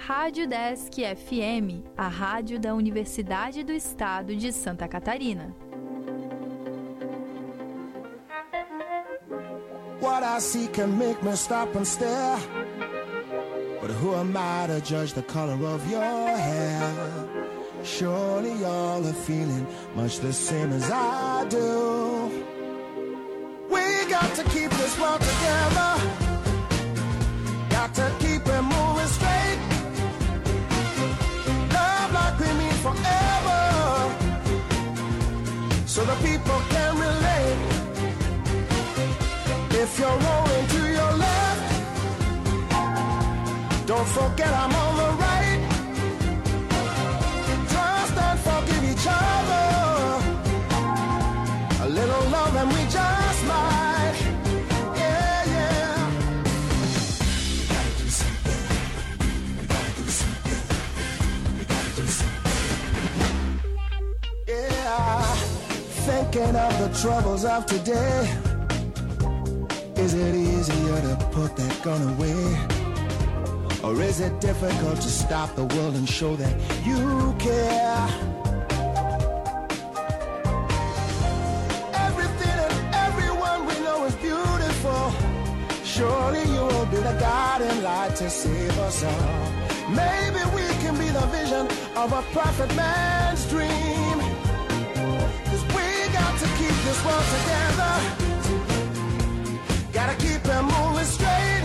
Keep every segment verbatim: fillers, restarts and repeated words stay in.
Rádio Desk F M, a rádio da Universidade do Estado de Santa Catarina. What I see can make me stop and stare, but who am I to judge the color of your hair? Surely y'all are feeling much the same as I do. We got to keep this world together, got to keep it moving straight. Love like we mean forever, so the people can relate. If you're rolling to your left, don't forget I'm on the right. Trust and forgive each other. A little love and we just might. Yeah, yeah. We gotta do something. We gotta do something. We gotta do something. Yeah. Thinking of the troubles of today. Is it easier to put that gun away? Or is it difficult to stop the world and show that you care? Everything and everyone we know is beautiful. Surely you will be the guiding light to save us all. Maybe we can be the vision of a perfect man's dream. 'Cause we got to keep this world together, gotta keep it moving straight.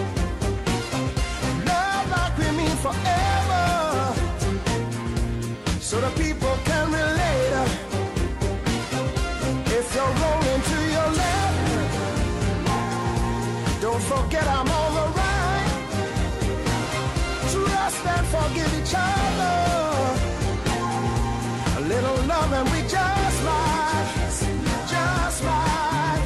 Love like we mean forever, so the people can relate. If you're rolling to your left, don't forget I'm on the right. Trust and forgive each other. A little love and we just might, just might.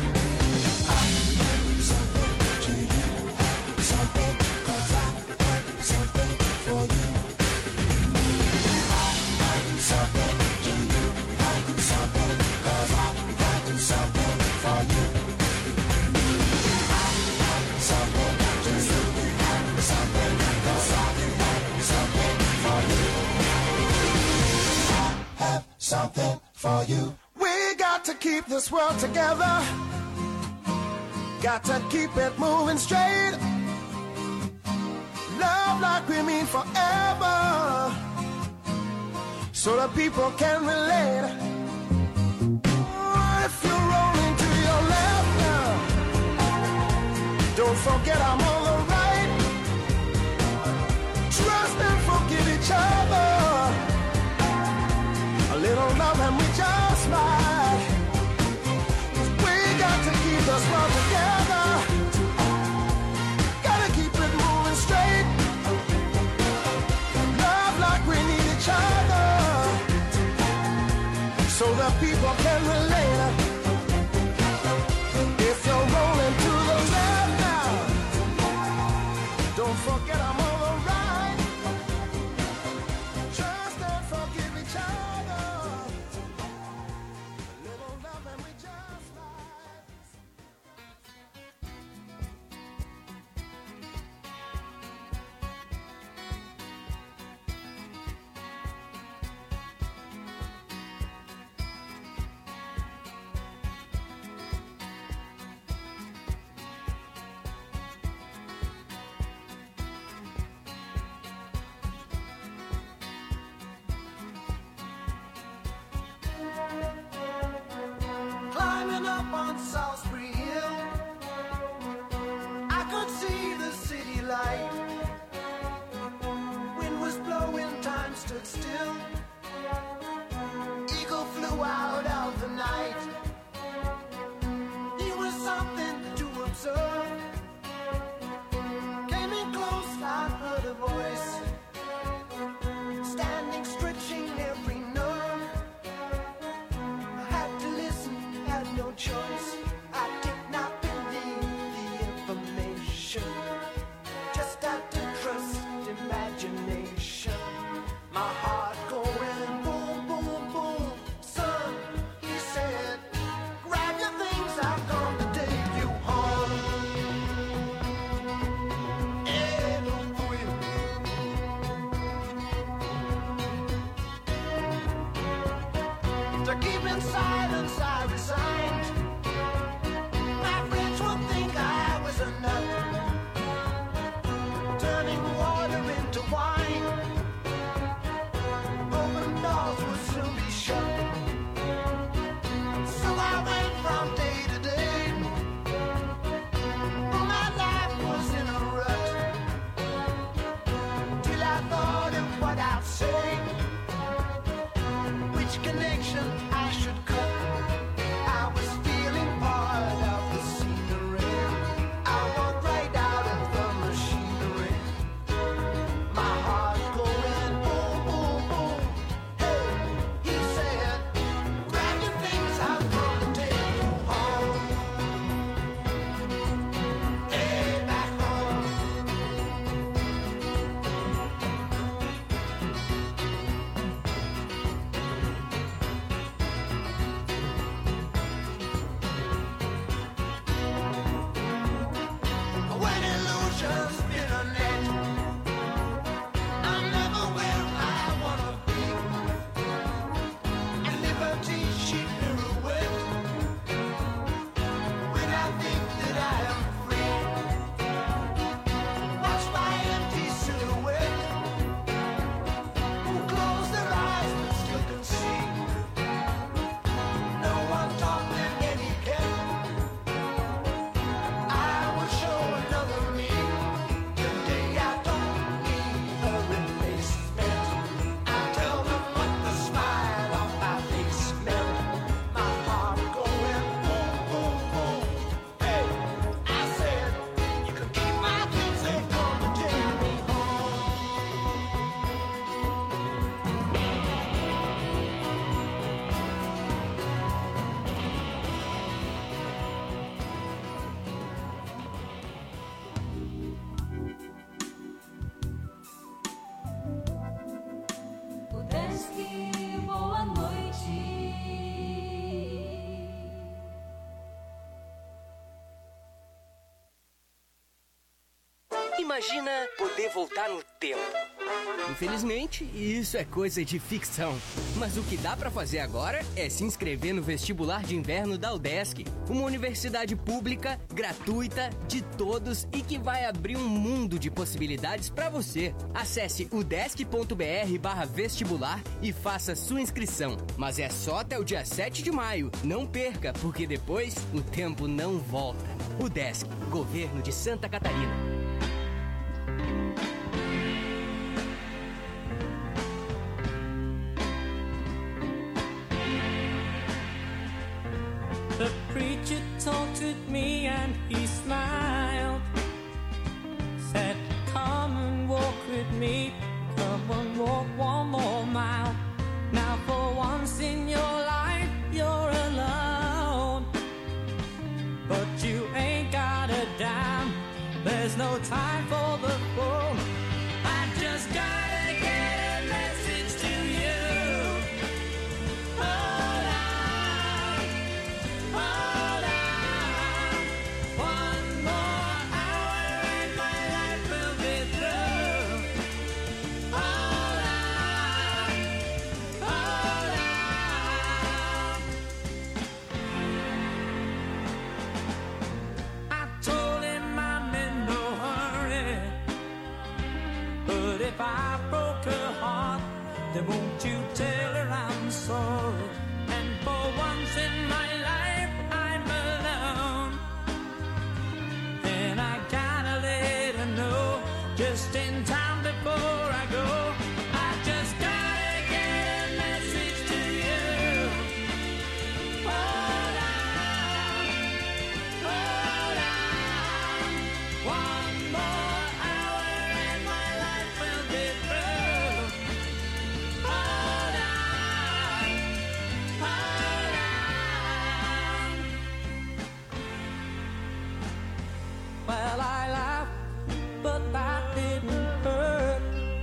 Something for you. We got to keep this world together, got to keep it moving straight. Love like we mean forever, so the people can relate. Oh, if you're rolling to your left now, don't forget I'm on the right. Trust and forgive each other. A little love and we just might. We got to keep this world together, gotta keep it moving straight. Love like we need each other, so the people can relate. If you're rolling to the left now, don't forget I'm on the right. Trust and forgive each other. Climbing up on Salisbury Hill, I could see the city light. Wind was blowing, time stood still. Eagle flew out of the night. He was something to observe. Came in close, I heard a voice, standing, stretching every nerve. I had to listen, had no choice. I did not believe the information, just had to trust imagination. My heart Imagina poder voltar no tempo. Infelizmente, isso é coisa de ficção. Mas o que dá pra fazer agora é se inscrever no vestibular de inverno da UDESC, uma universidade pública, gratuita, de todos e que vai abrir um mundo de possibilidades pra você. Acesse udesc.br barra vestibular e faça sua inscrição. Mas é só até o dia sete de maio. Não perca, porque depois o tempo não volta. UDESC, Governo de Santa Catarina. The preacher talked with me and he smiled. Said, come and walk with me. Come and walk one more mile. Now for once in your life you're alone. But you ain't got a dime. There's no time for the phone. I just gotta get a message to you. Hold on, hold on. One more hour and my life will be through. Hold on, hold on. I told him I'm in no hurry, but if I broke her heart, then won't you tell her I'm sorry? And for once in my life I'm alone, and I gotta let her know just in time before I go. I just gotta get a message to you. Hold on, hold on. One more hour and my life will be through. Hold on, hold on. Well, I laughed, but that didn't hurt.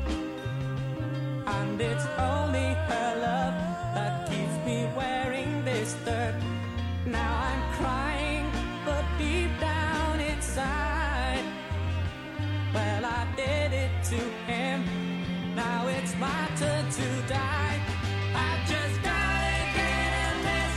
And it's only her love that keeps me wearing this dirt. Now I'm crying, but deep down inside, well, I did it to him. Now it's my turn to die. I just gotta get a message.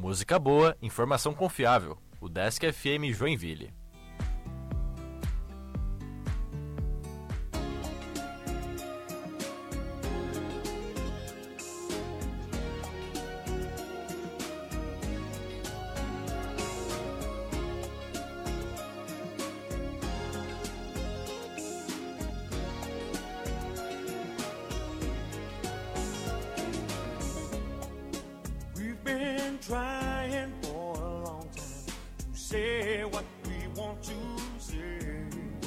Música boa, informação confiável. O Desk F M Joinville. Trying for a long time to say what we want to say,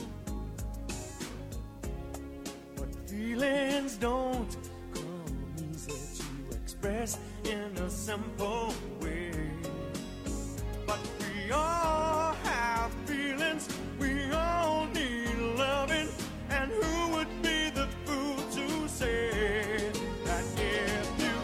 but feelings don't come easy to express in a simple way. But we all have feelings, we all need loving, and who would be the fool to say that if you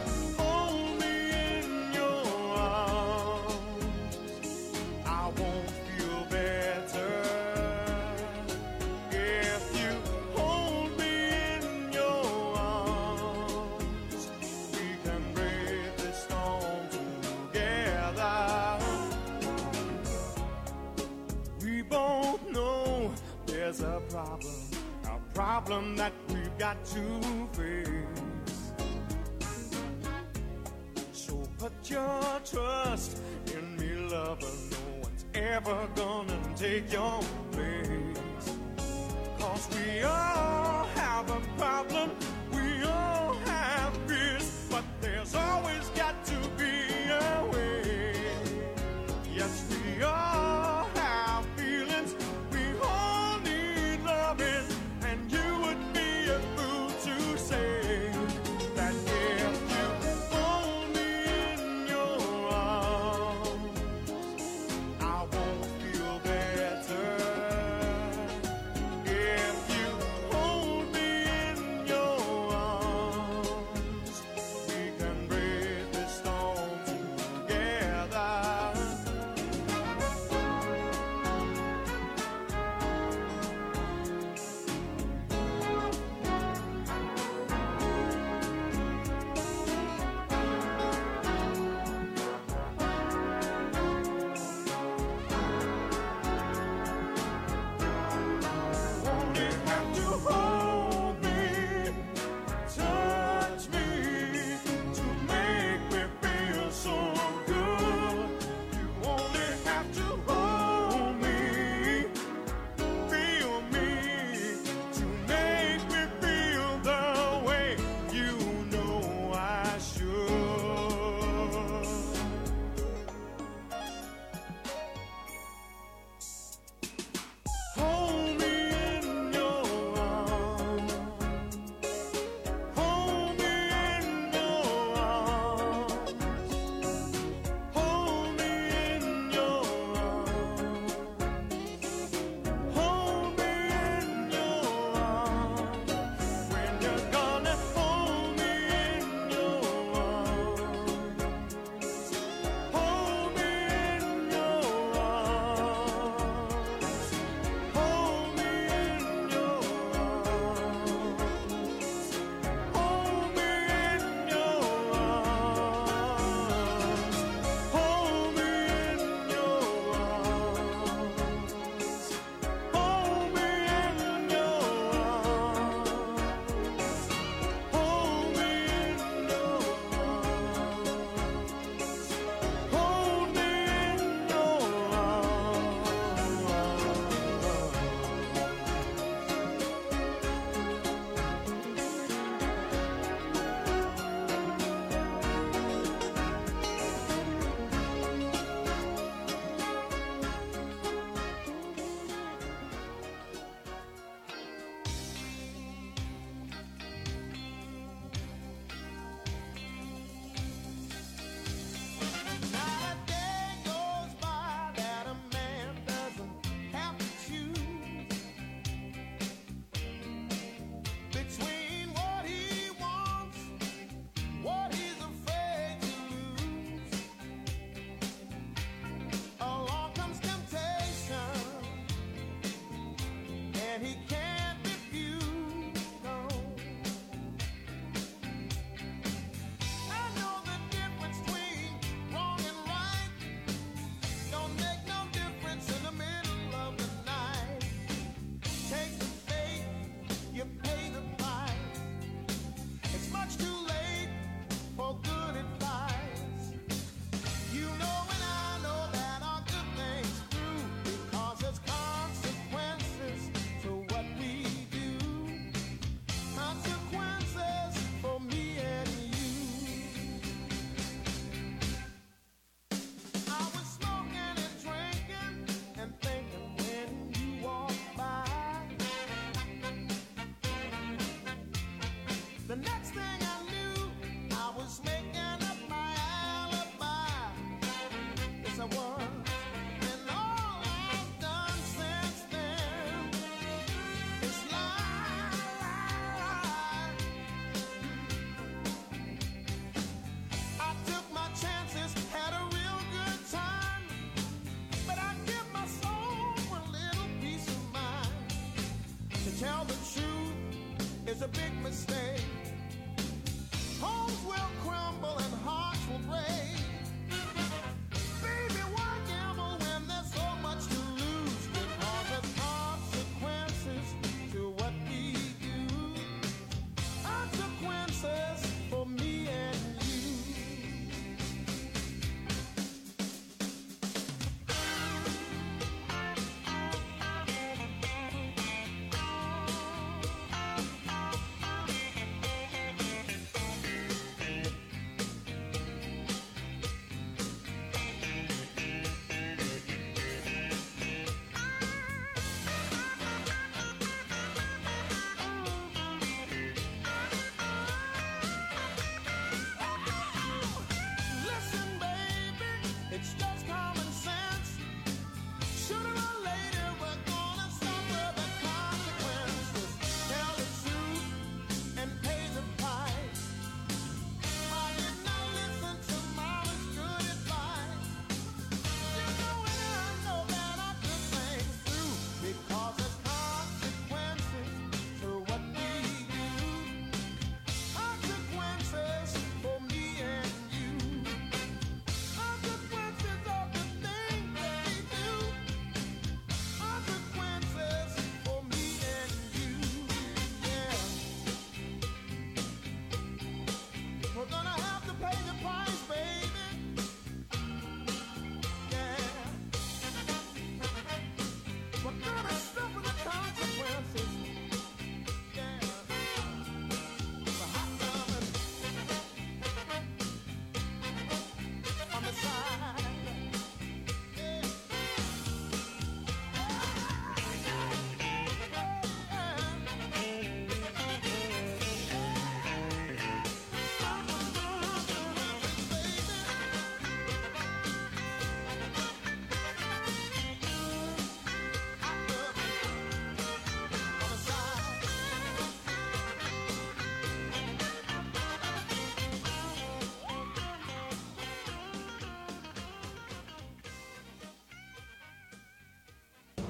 there's a problem, a problem that we've got to face. So put your trust in me, lover. No one's ever gonna take your place. Cause we all have a problem, we all have fears, but there's always got to be a way. Yes, we all have feelings, we all need loving, and you would be a fool to say that if you hold me in your arms, I won't feel better. If you hold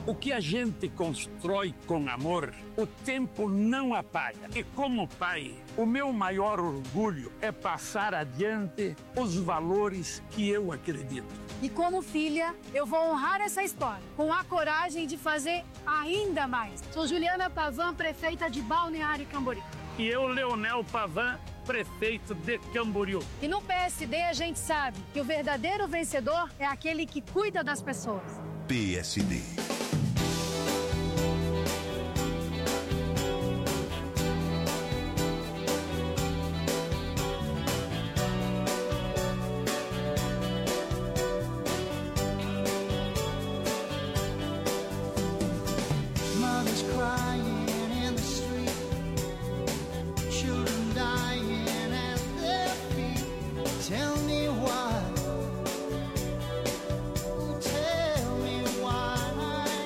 O que a gente constrói com amor, o tempo não apaga. E como pai, o meu maior orgulho é passar adiante os valores que eu acredito. E como filha, eu vou honrar essa história, com a coragem de fazer ainda mais. Sou Juliana Pavan, prefeita de Balneário Camboriú. E eu, Leonel Pavan, prefeito de Camboriú. E no P S D a gente sabe que o verdadeiro vencedor é aquele que cuida das pessoas. P S D. Tell me why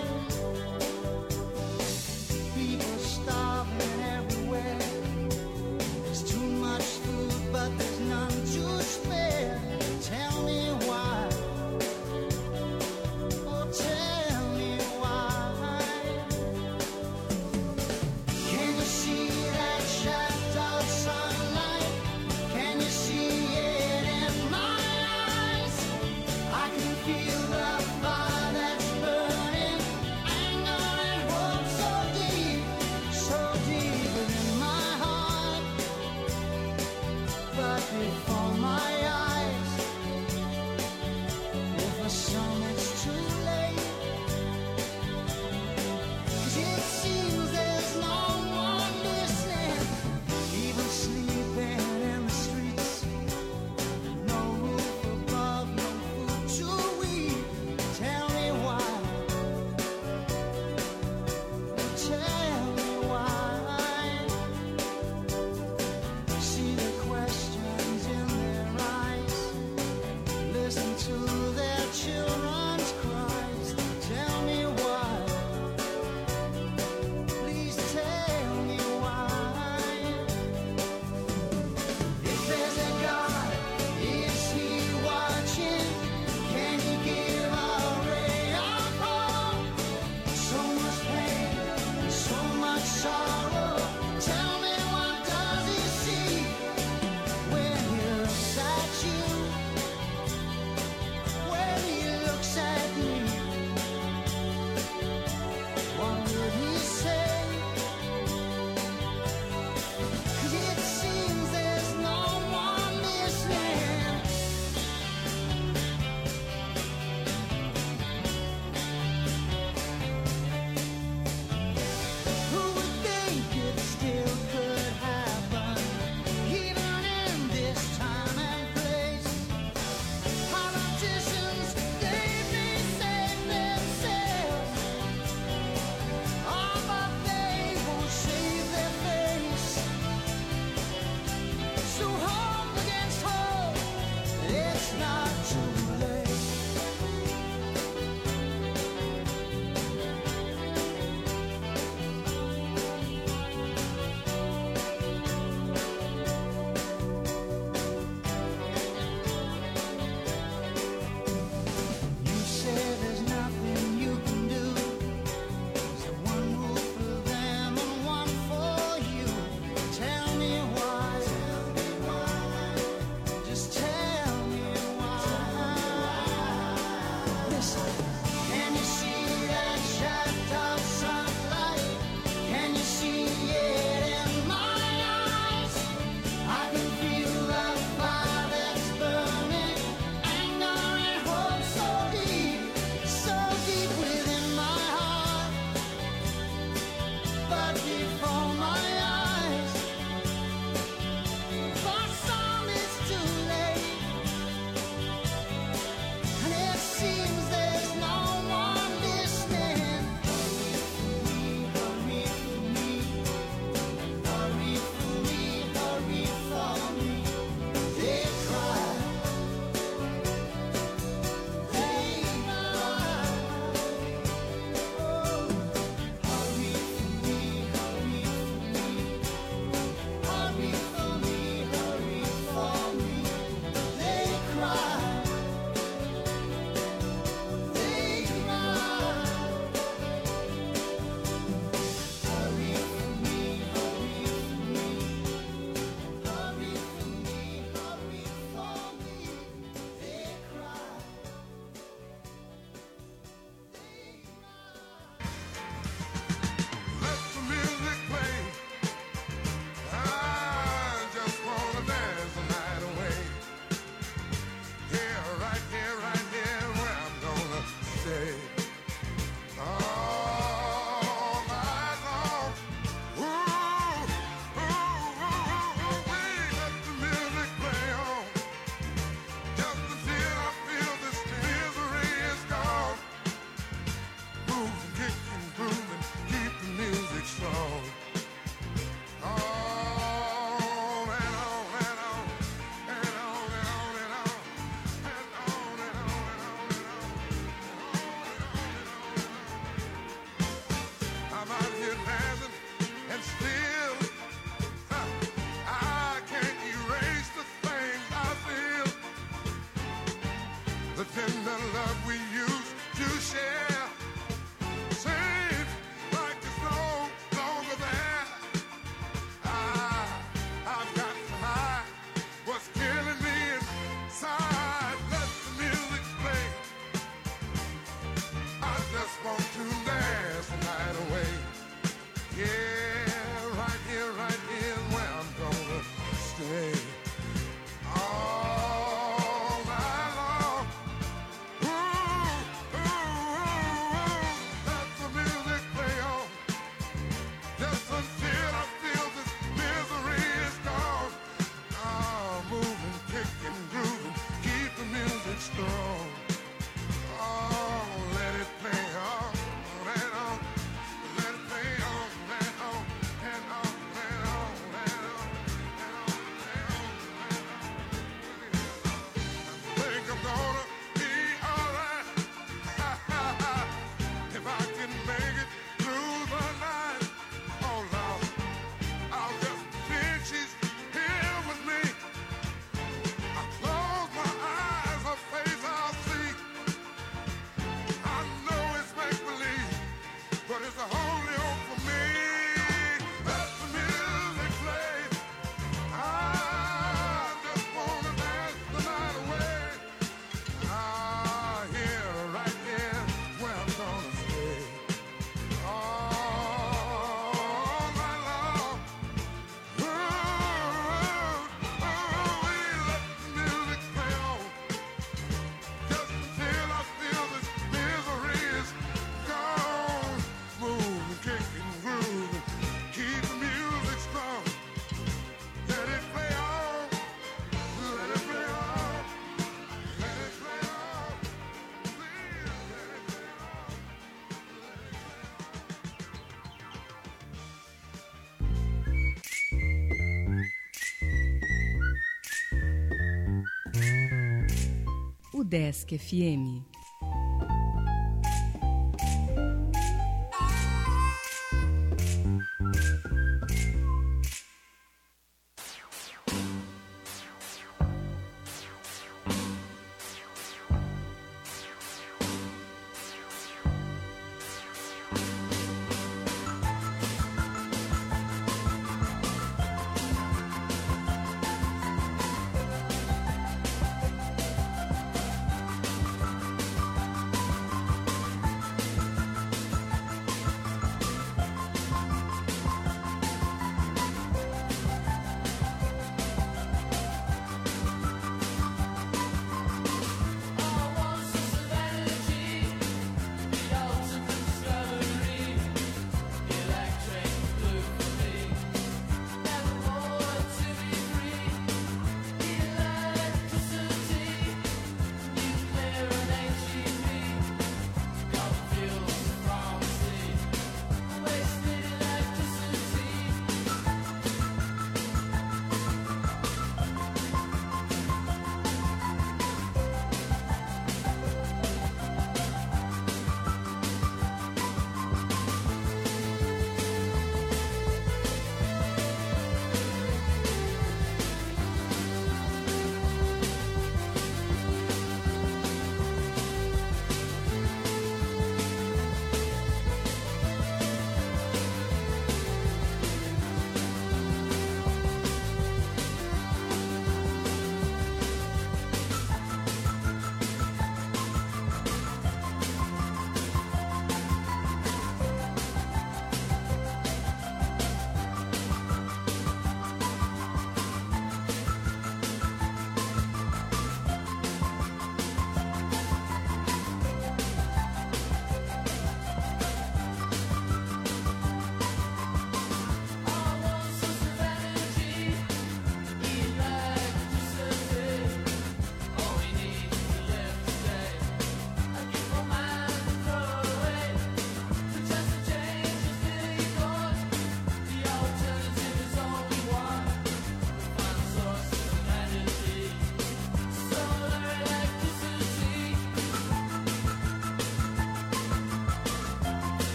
Desk F M.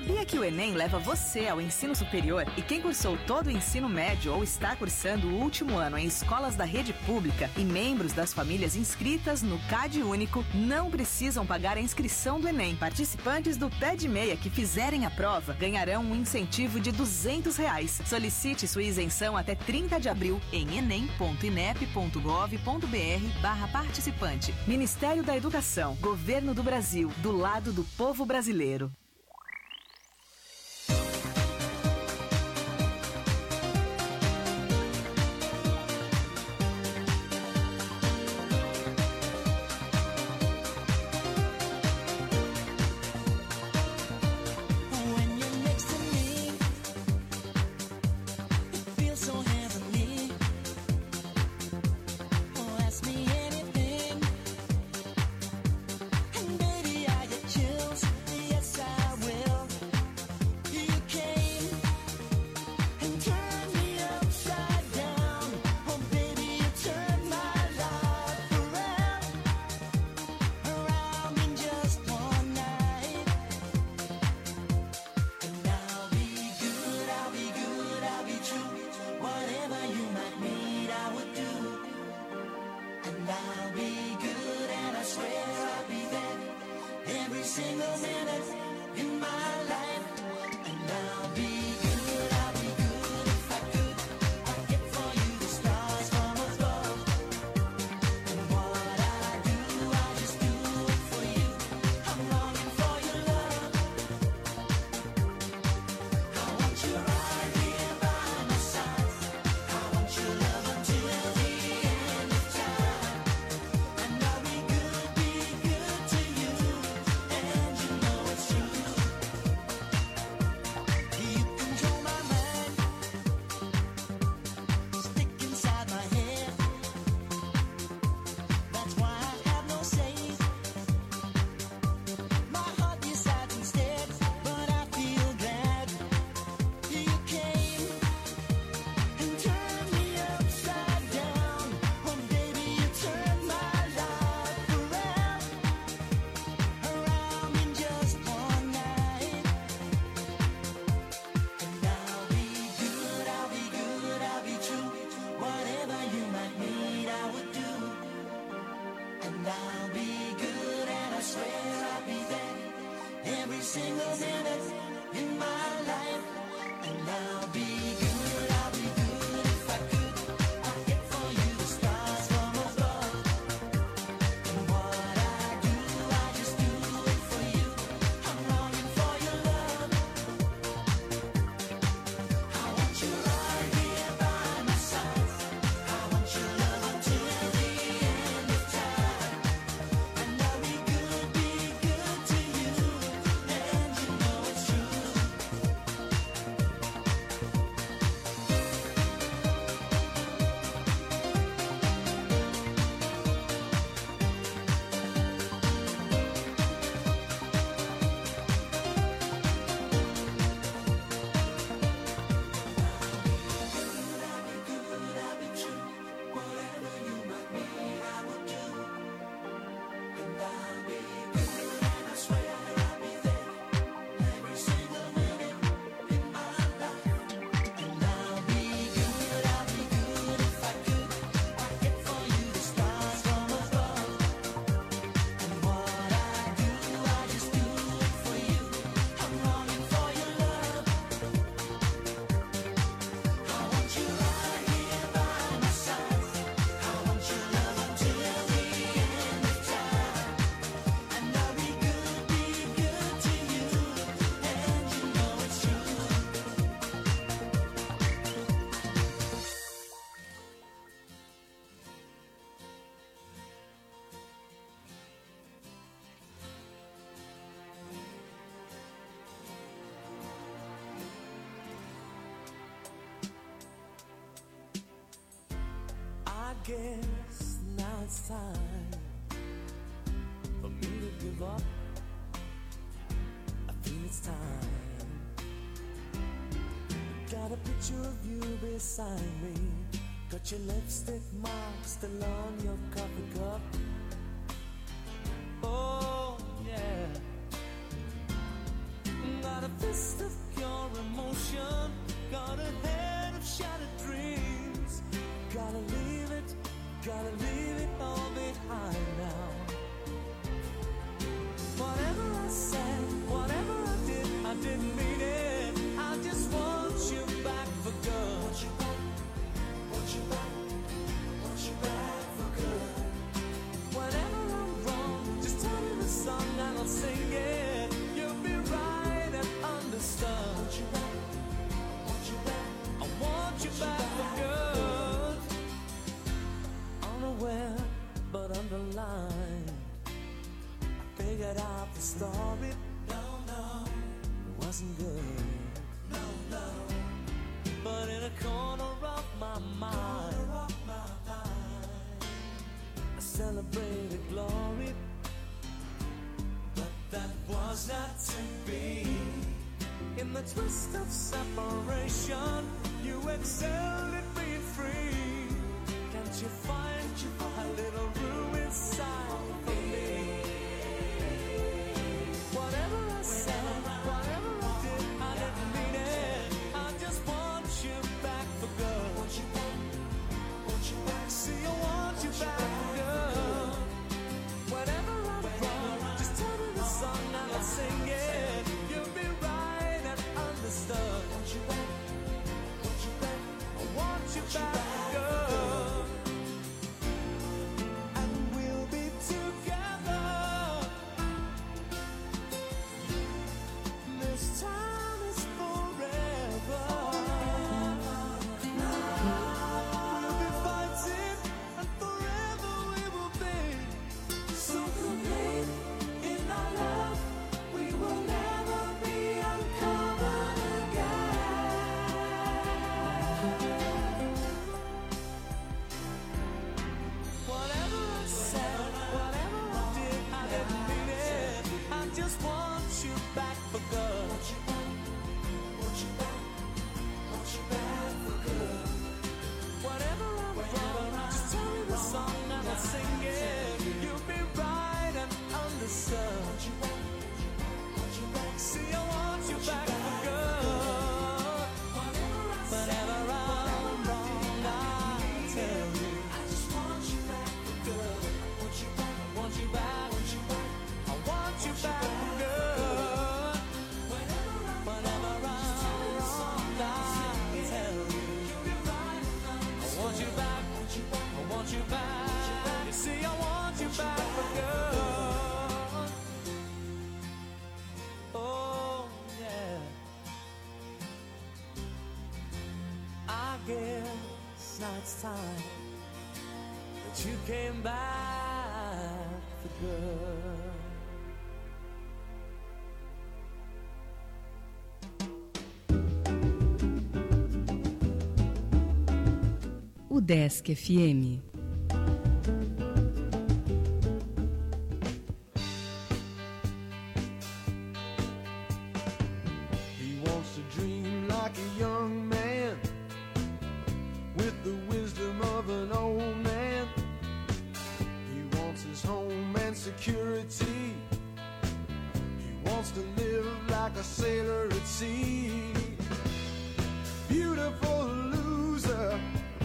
Sabia que o Enem leva você ao ensino superior e quem cursou todo o ensino médio ou está cursando o último ano em escolas da rede pública e membros das famílias inscritas no CAD Único não precisam pagar a inscrição do Enem. Participantes do Pé de Meia que fizerem a prova ganharão um incentivo de duzentos reais. Solicite sua isenção até trinta de abril em enem ponto inep ponto gov ponto br barra participante. Ministério da Educação, Governo do Brasil, do lado do povo brasileiro. Guess now it's time for me to give up. I feel it's time. Got a picture of you beside me. Got your lipstick mark still on your coffee cup. Oh yeah. Got a fist No, no. But in a corner of my mind, I celebrated glory, but that was not to be. In the twist of separation, you excelled at being free. Can't you find a little room inside for me? Whatever I said, whatever I did, I didn't mean it. I just want you back for good. Want you back, want you back. See, I want you back for good. Whatever I'm wrong, just tell me the song and I'll sing it. You'll be right and understood. Want you back, want you back. I want you back for good. And we'll be together. This time is forever. We'll be fighting, and forever we will be. So complete in our love, we will never be uncovered again. Whatever I said, whatever I did, I didn't mean it. I just want you back for good. Want you back, want you back, want you back for good. Whatever I'm wrong, just tell me the song and I'll sing it. You'll be right and understood. Want you back, want you back. See, I want you back for good. Whatever I'm wrong, I'll tell you. I just want you back for good. Want you back, want you back, want you back. I want you back for good. Whatever I'm wrong, I'll tell you. I want you back, I want you back. You see, I want you back for good. Oh, yeah. I guess now it's time that you came back for good. O Desk F M. He wants to dream like a young man with the wisdom of an old man. He wants his home and security. He wants to live like a sailor at sea. Beautiful loser,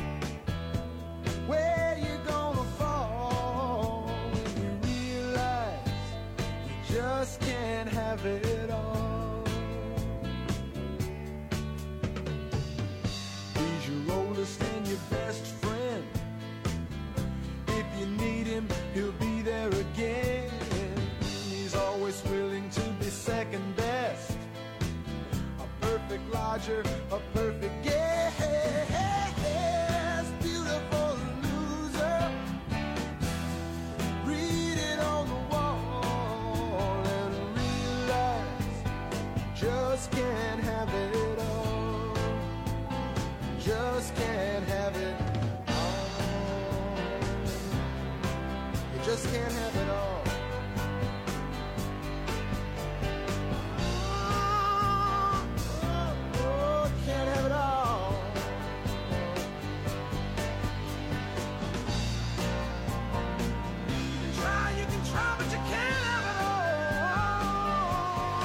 where you gonna fall when you realize you just can't have it all? He's your oldest and your best friend. If you need him, he'll be there again. He's always willing to be second best, a perfect lodger, a perfect guest. Beautiful loser, read it on the wall and realize you just can't have it all. Just can't have it all. You just can't have it all. Can't have it all. You can try, you can try, but you can't have it all.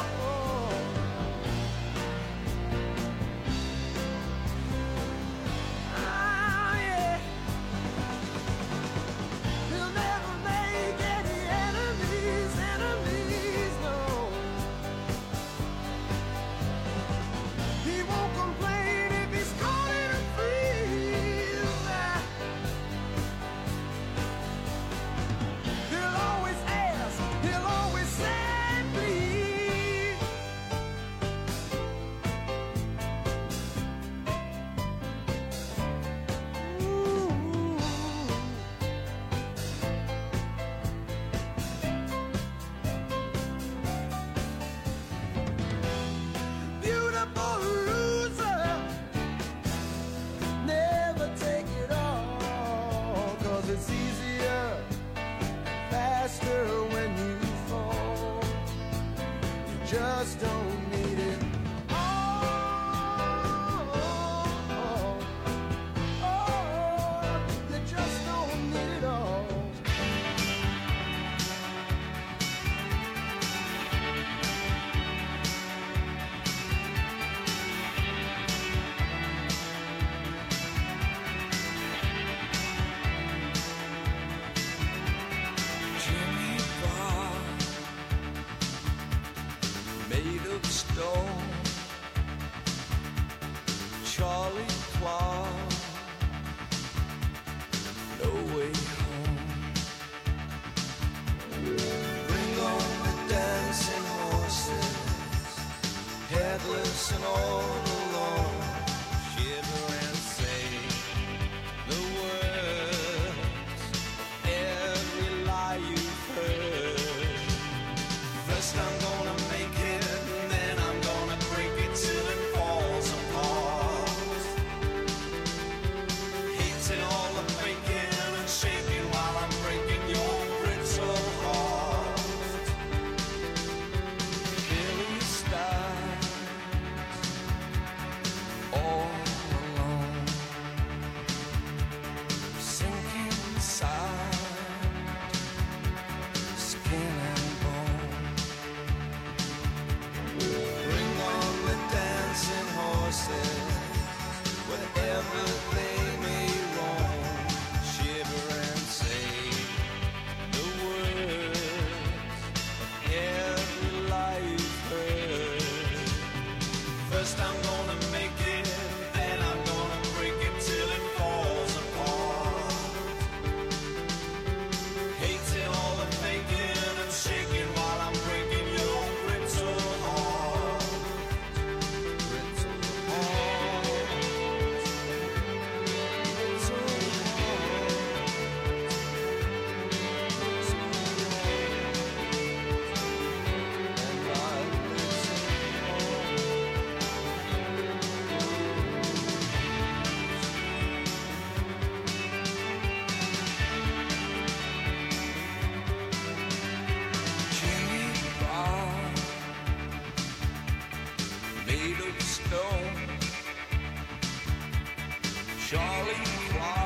Ah, yeah. He'll never make any hating all alone, shiver and say the words, every lie you've heard. First I'm gonna make it, and then I'm gonna break it till it falls apart. Hating all the faking and shaking while I'm breaking your brittle heart. Billy starts all alone, sinking inside, skin and bone. Bring on the dancing horses, wherever they may roam. Shiver and say the words of every lie you've heard. First I'm gonna make it, then I'm gonna break it till it falls apart. Hating all the faking and shaking while I'm breaking your brittle heart. Brittle heart. Brittle Jimmy Bar, made of stone. Charlie Clark.